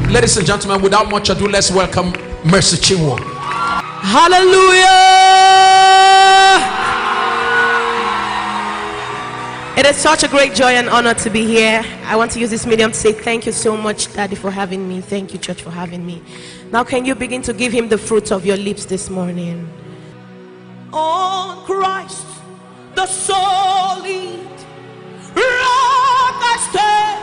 Ladies and gentlemen, without much ado, let's welcome Mercy Chinwo. Hallelujah! It is such a great joy and honor to be here. I want to use this medium to say thank you so much, Daddy, for having me. Thank you, church, for having me. Now can you begin to give him the fruit of your lips this morning? On Christ, the solid rock I stand.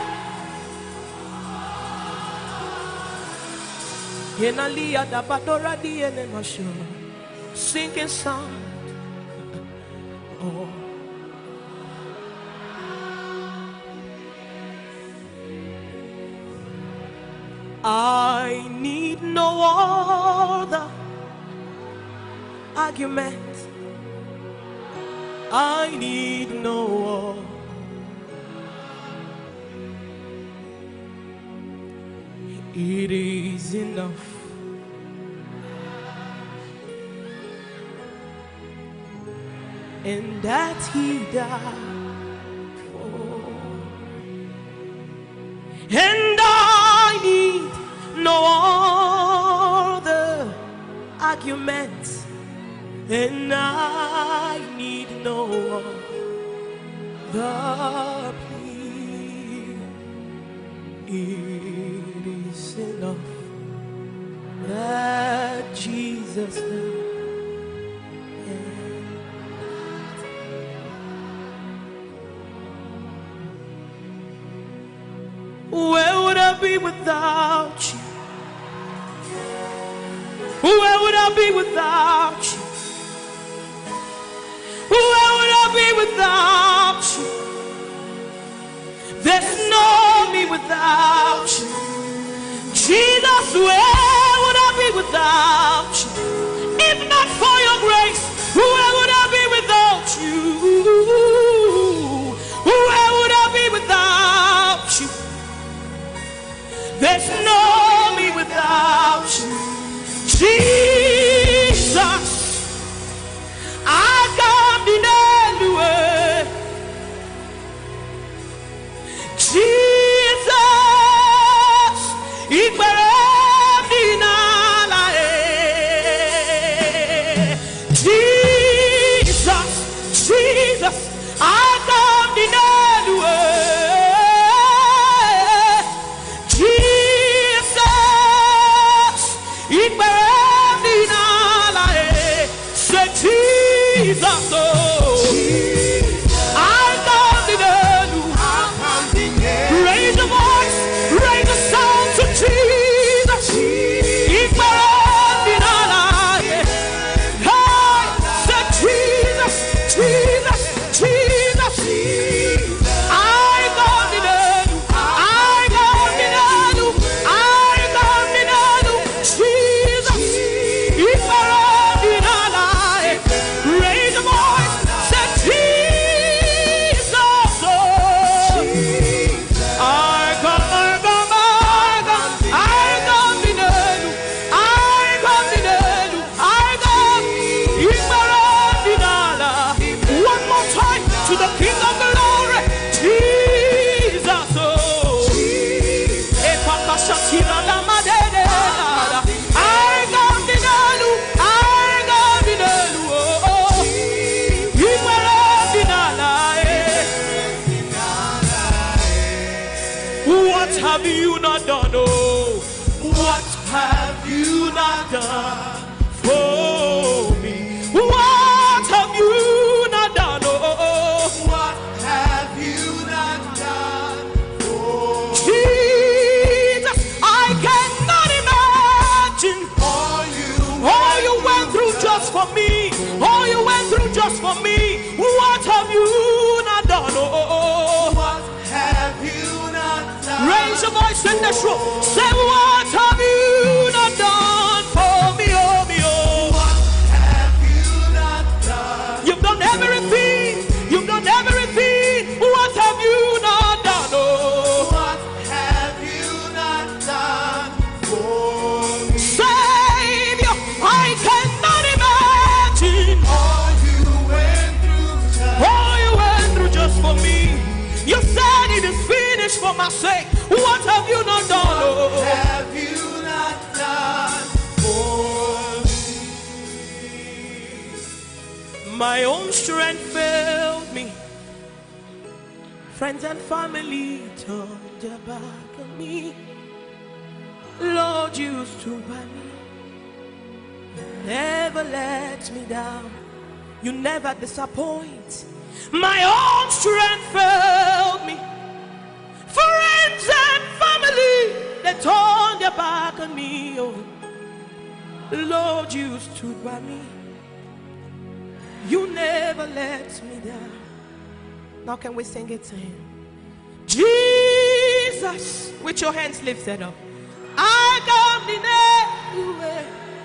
Sinking sound. Oh. I need no other argument. I need no other. It is enough. And that he died for. And I need no other argument. And I need no other plea. It is enough that Jesus died. Where would I be without you? Where would I be without you? Where would I be without you? There's no me without you. Jesus, where would I be without you? If not for your grace, where would I be without you? Where would I be without you? There's no me without you. Jesus, I can't anywhere. Jesus, Jesus, I can't anywhere. Jesus, oh, I can't raise the voice, raise the sound to Jesus. What have you not done? Oh, what have you not done for me? What have you not done? Oh, what have you not done for me? Jesus, I cannot imagine all you went through just for me. All you went through just for me. What have you not done? Oh, what have you not done? Raise your voice in this room. Say, what have you not done for me? Oh, me, oh. What have you not done? You've done everything. You've done everything. What have you not done? Oh, what have you not done for me? Savior, I cannot imagine all you went through just for me. You said it is finished for my say, what have you not done? What have you not done for me? My own strength failed me. Friends and family turned their back on me. Lord, you stood by me. You never let me down. You never disappoint. My own strength failed me. Friends and family, they turned their back on me. Oh, Lord, you stood by me. You never let me down. Now can we sing it to him? Jesus, with your hands lifted up. I come in anyway.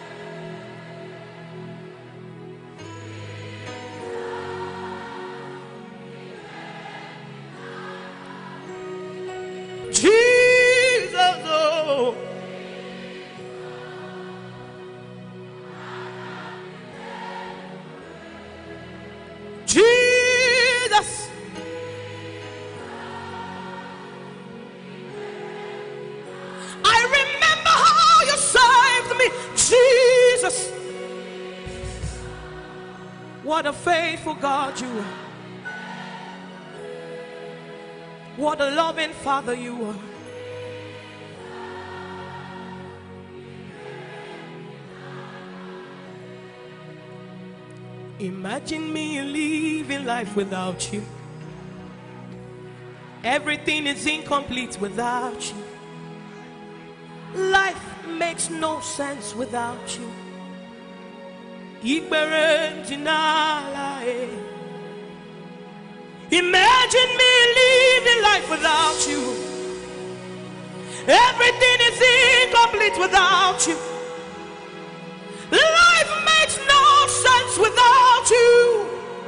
Jesus, oh. Jesus. I remember how you saved me, Jesus. What a faithful God you are. What a loving Father you are. Imagine me living life without you. Everything is incomplete without you. Life makes no sense without you. Imagine me living life without you. Everything is incomplete without you. Life makes no sense without you.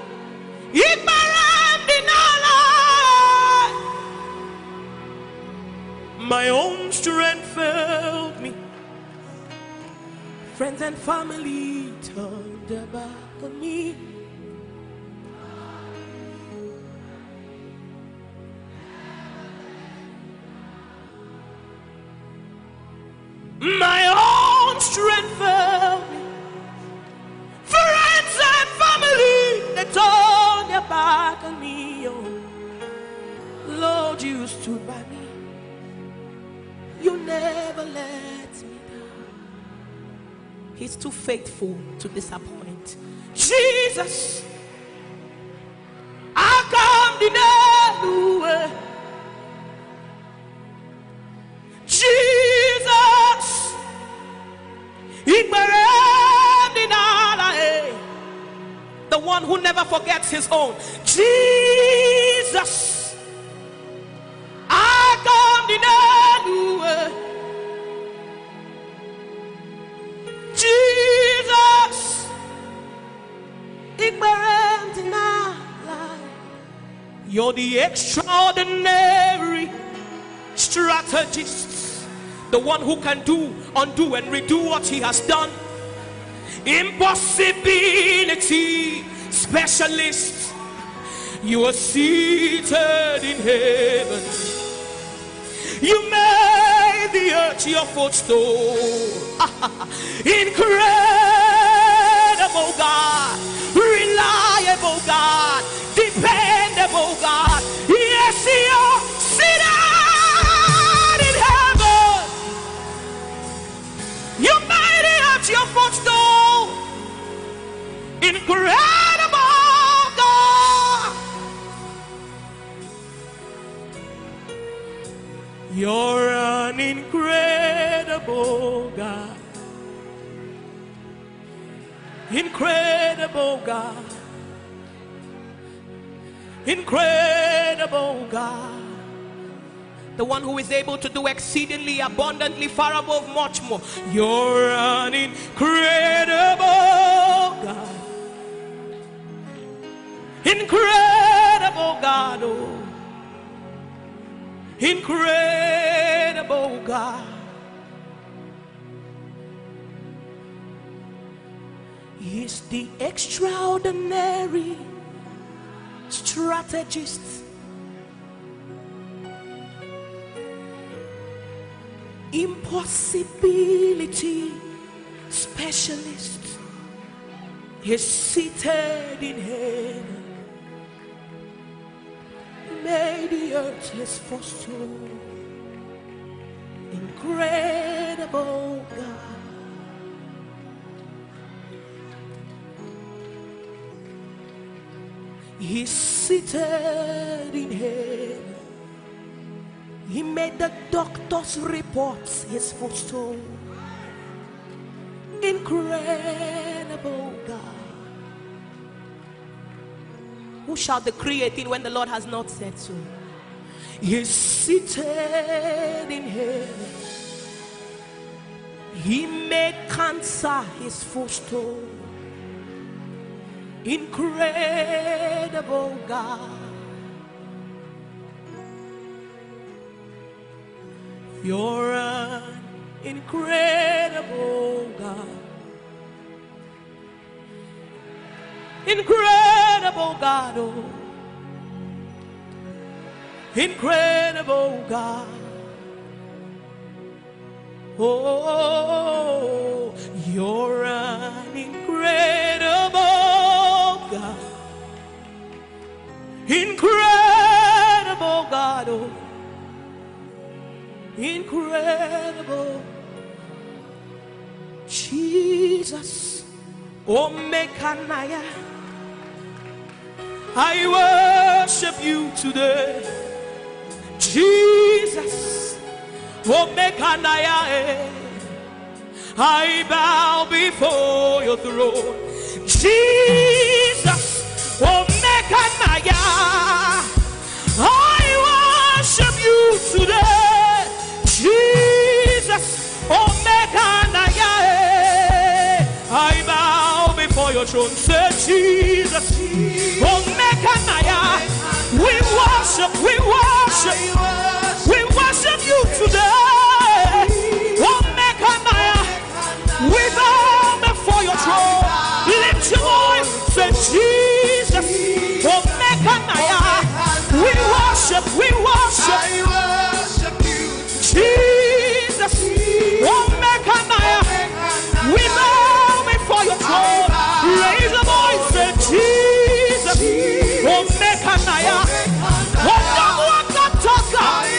My own strength failed me. Friends and family turned their back on me. My own strength failed me. Friends and family, they turned their back on me. Oh, Lord, you stood by me. You never let me down. He's too faithful to disappoint. Jesus, I come the way. Jesus, the one who never forgets his own. Jesus, I come the way. Jesus, you're the extraordinary strategist, the one who can do, undo, and redo what he has done. Impossibility specialist, you are seated in heaven. You made the earth your footstool. Incredible God, reliable God, dependable God. Yes, you're seated in heaven. You made the earth your footstool. Incredible God. You're an incredible God. Incredible God. Incredible God. The one who is able to do exceedingly abundantly far above much more. You're an incredible God. Incredible God. Oh. Incredible God. He's the extraordinary strategist. impossibility specialist. He's seated in heaven. He made the earth his footstool. Incredible God. He's seated in heaven. He made the doctor's reports his footstool. Incredible God. Who shall decree a thing when the Lord has not said so? He's seated in heaven. He made cancer his footstool. Incredible God. You're an incredible God. Incredible God, oh. Incredible God. Oh, you're an incredible God. Incredible God, oh. Incredible Jesus, Omekanaya. I worship you today, Jesus, Omekanaya. I bow before your throne, Jesus, Omekanaya. I worship you today, Jesus, Omekanaya. I bow before your throne, say Jesus, Omekanaya. We worship you today, Omekanaya. We bow before your throne, lift your voice, say Jesus, Omekanaya. We worship you, Jesus, Omekanaya. We bow before your throne, raise a voice, say Jesus, Omekanaya.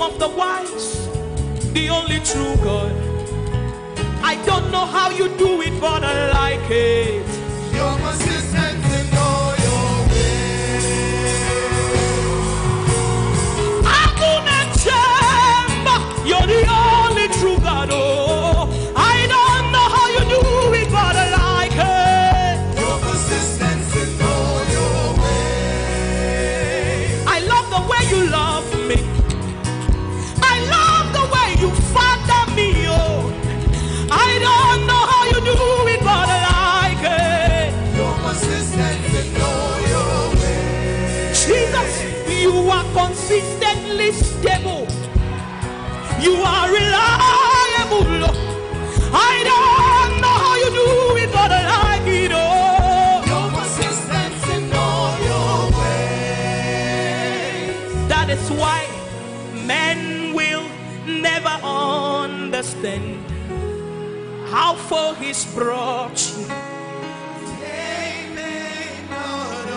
of the wise, the only true God. I don't know how you do it, but I like it. You're consistent in all your ways. Hakuna Chemba, you're the only true God. Oh, I don't know how you do it, but I like it. You're consistent in all your ways. I love the way you love me. I love the way you father me. Oh, I don't know how you do it, but I like it. You're consistent in all your ways. Jesus, you are consistently stable. You are reliable. I don't know how you do it, but I like it. Oh, You're consistent in all your ways. that is why men will never understand how far He's brought you. They may not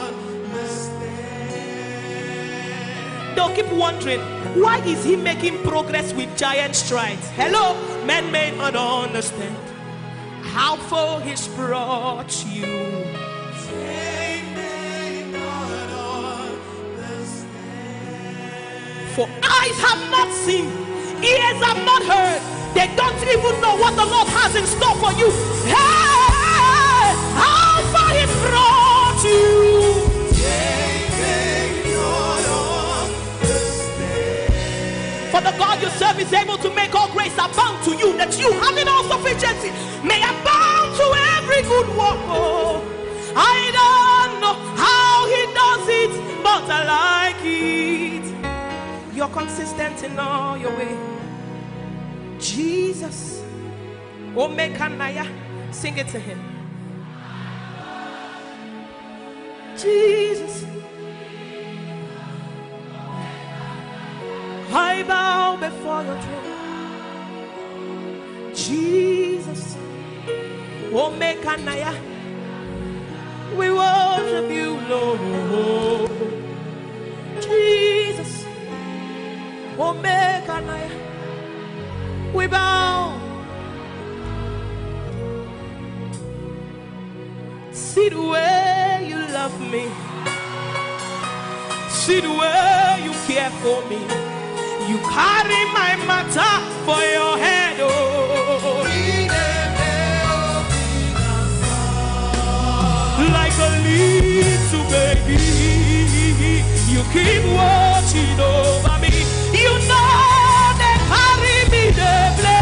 understand. They'll keep wondering, why is he making progress with giant strides? Hello, men may not understand how far He's brought you. They may not understand. For eyes have not seen, ears have not heard. They don't even know what the Lord has in store for you. Hey, how far He's brought you. They may not understand. For the God you serve is able to make all grace abound to you, that you, having all sufficiency, may abound to every good work. Oh, I don't know how He does it, but I like it. You're consistent in all your way. Jesus, Omekanaya, sing it to Him. Jesus, I bow before your throne. Jesus, Omekanaya, we worship you, Lord. Jesus, Omekanaya, we bow. See the way you love me. See the way you care for me. You carry my matter for your head. Oh, like a little baby, you keep watching over me. You know they carry me, they play.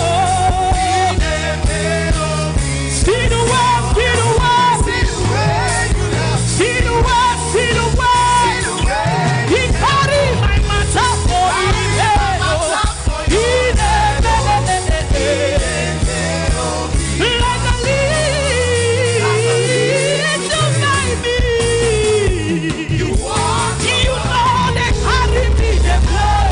See the way, see the way, see the way, see the way. He carry my matter for me. Like a little baby, you know they carry me, they play.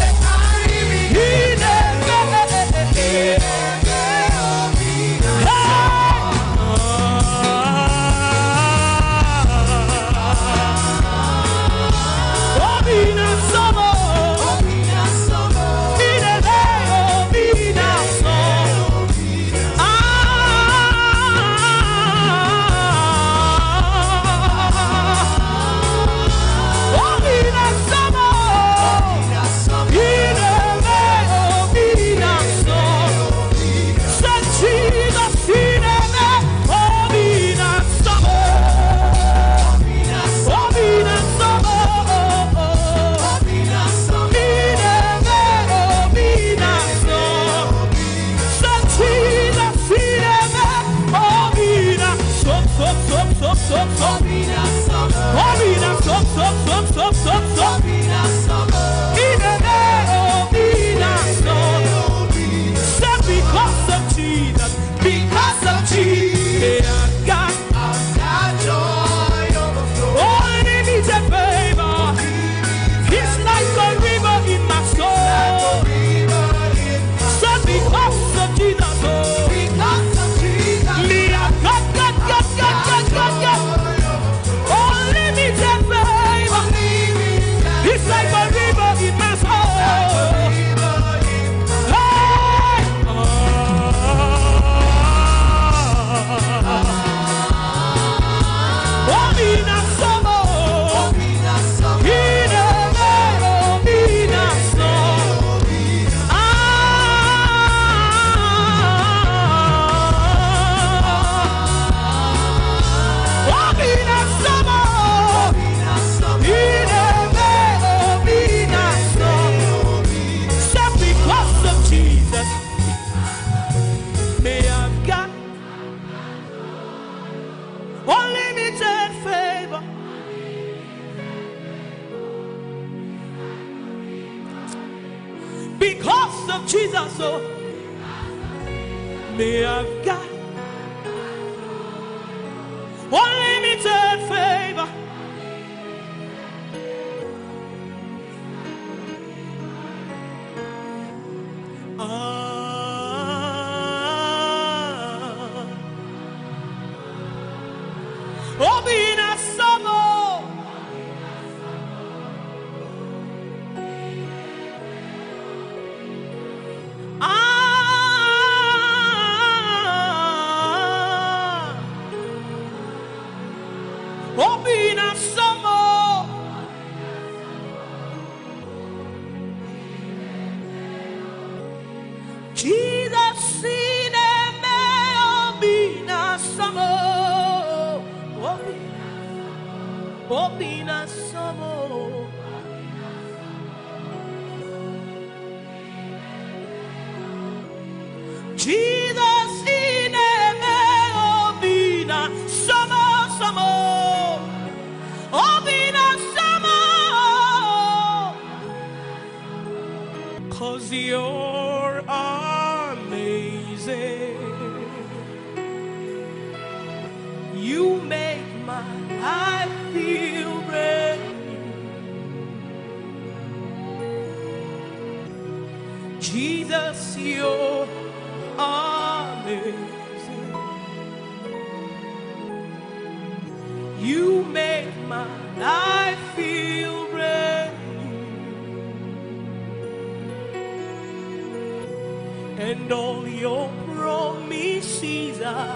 Jesus, oh, may I've got unlimited favor. Obina Samo. Obina Samo. Jesus in me Obina Samo. Obina Samo. Jesus in me Obina Samo Samo. Obina Samo. 'Cause you're amazing. You make my life feel brand new. Jesus, you're amazing. You make my life feel brand new. And all your promises are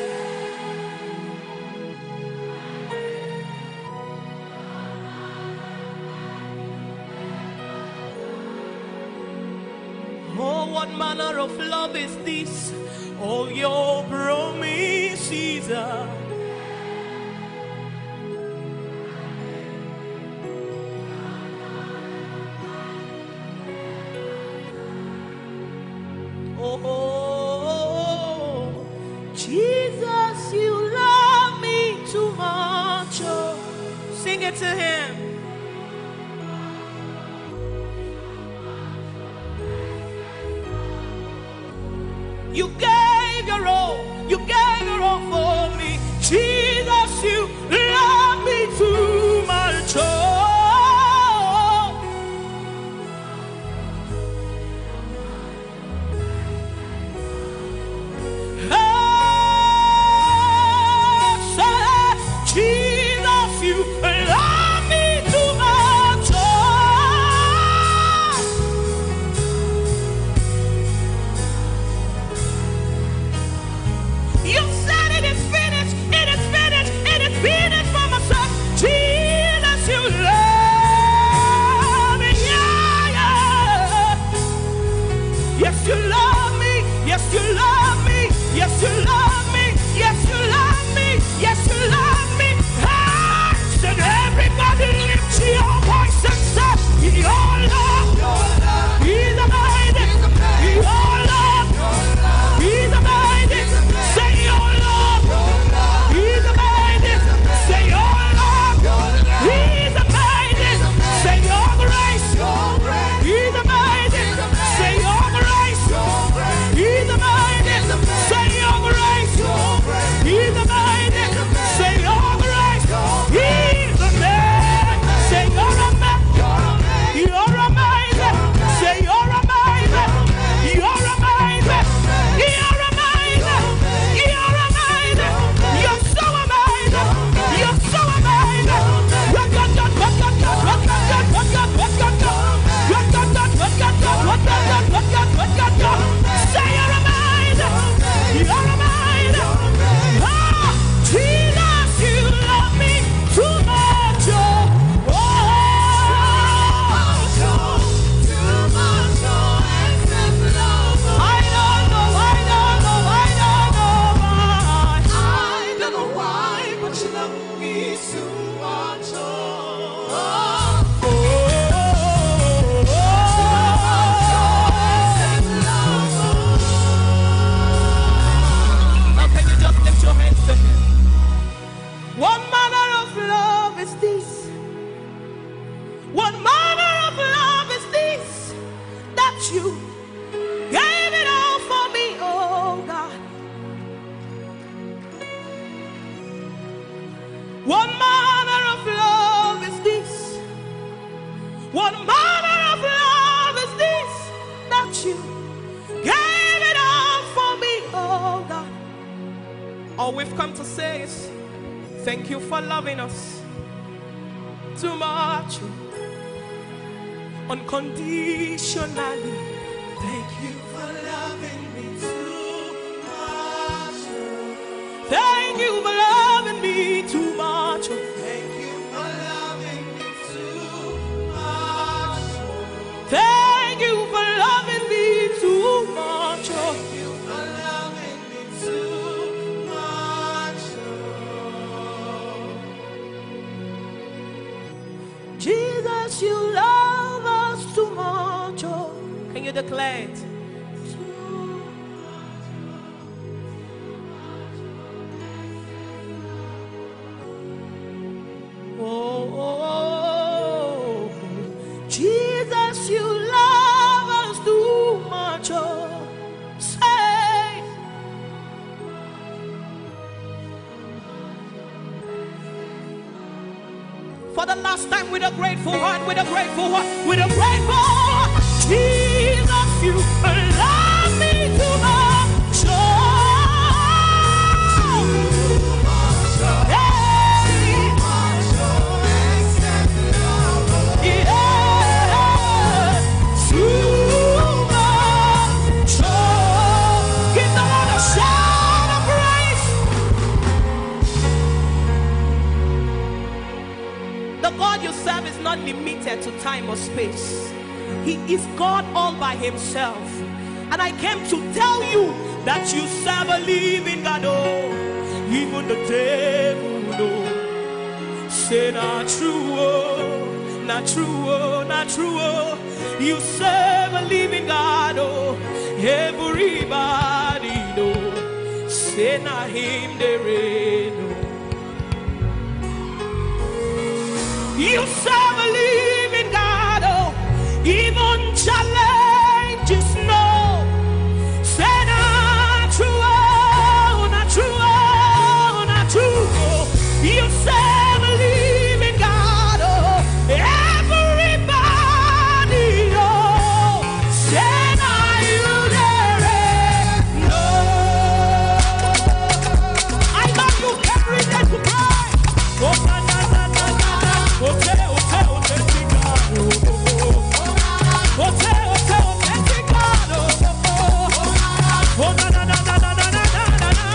oh, what manner of love is this? All your promises are oh, Jesus, you love me too much. Oh, sing it to him. You gave your all, you gave your all for me. Jesus, you love me too much. Oh, Jesus, you love me too much. Oh, you said it is finished, it is finished, it is finished for my son. Jesus, you love me, yeah, yeah. Yes, you love me, yes, you love me, yes, you love me, yes, you love me, yes, you love me. Ah, said everybody lift your voice and say, your love, he's amazing, your love, he's amazing. Say your love, he's amazing. Say your love, he's amazing. Say your grace, he's amazing. Say your grace, he's amazing. Say your grace. All we've come to say is thank you for loving us too much, unconditionally. Thank you for loving me too much. Thank you for loving me too much. Thank you for loving me too much. Thank you for loving me too much. Thank you for loving me too much. Jesus, you love us too much. Can you declare it? Oh, Jesus, you love us too much. Say, for the last time, with a grateful heart, with a grateful heart, with a grateful heart. Jesus, you love me too much. Is not limited to time or space. He is God all by himself. And I came to tell you that you serve a living God. Oh, even the devil knows. Say not true, oh, not true, oh, not true, oh. You serve a living God. Oh, everybody know. Say not him there ain't no. You serve a living God, oh, even challenges no. Say not true, oh, not true, oh, not true, oh. You serve a living God, oh, everybody, oh. Say not you there, no. I love you every day to cry. Oh, na, na, na, na, na. Okay, okay, okay, Chicago. Okay, okay, okay, Chicago. Oh, na, na, na, na, na, na, na, na, na.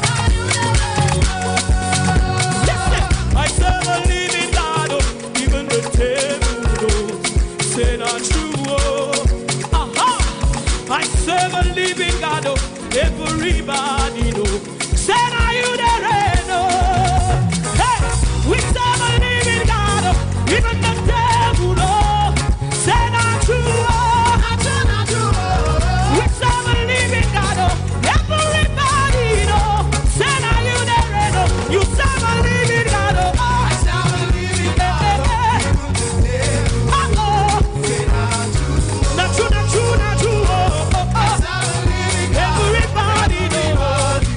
Listen, I serve a living God, oh, even the devil knows. Say not true, oh. Aha, I serve a living God, oh, everybody knows. Say now you there, no. Hey, we serve a living God. Even the devil, oh, say not true, oh, not true, oh. We serve a living God, oh, everybody know. Say now you there, no. You serve a living God, oh, I serve a living God, oh, not true, not true, not true, oh, oh, oh. Everybody know.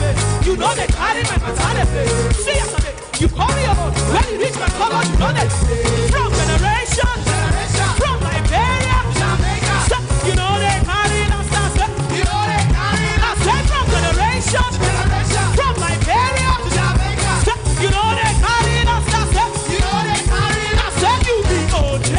You know they carry my mentality. See yesterday, you call me about when you reach my color, you know that. From generation, from Liberia, Jamaica. You know they carry us. You know they carry us. I said from generation, from Liberia, Jamaica. You know they carry us. You know they carry us. I said you be OJ.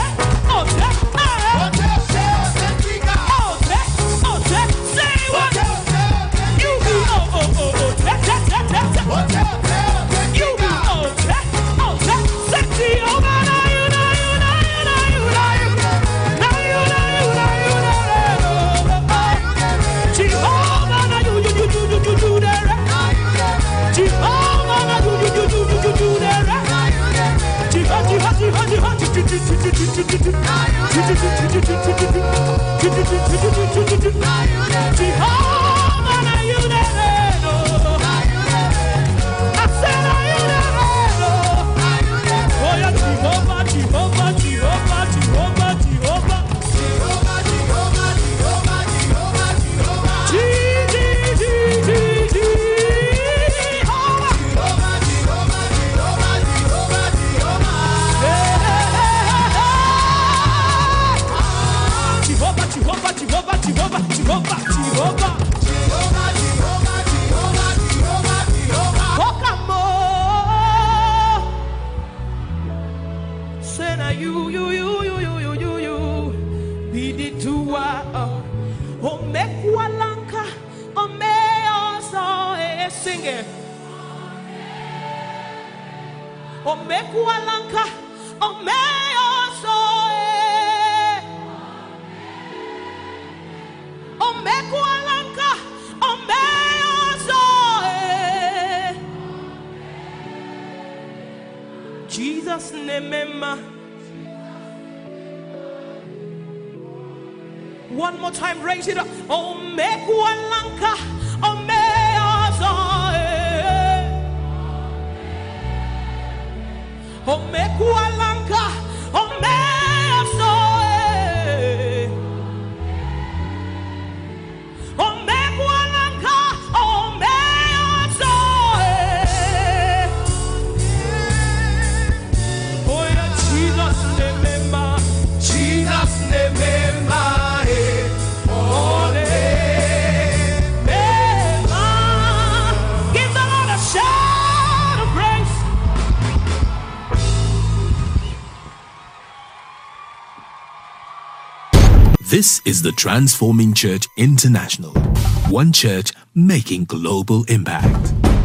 Jesus nemema. One more time, raise it up. Omekualanka, omeazoe. Omekualanka, omeazoe. Omekualanka, omeazoe. Oh yeah, Jesus nemema, Jesus nemema. This is the Transforming Church International. One church making global impact.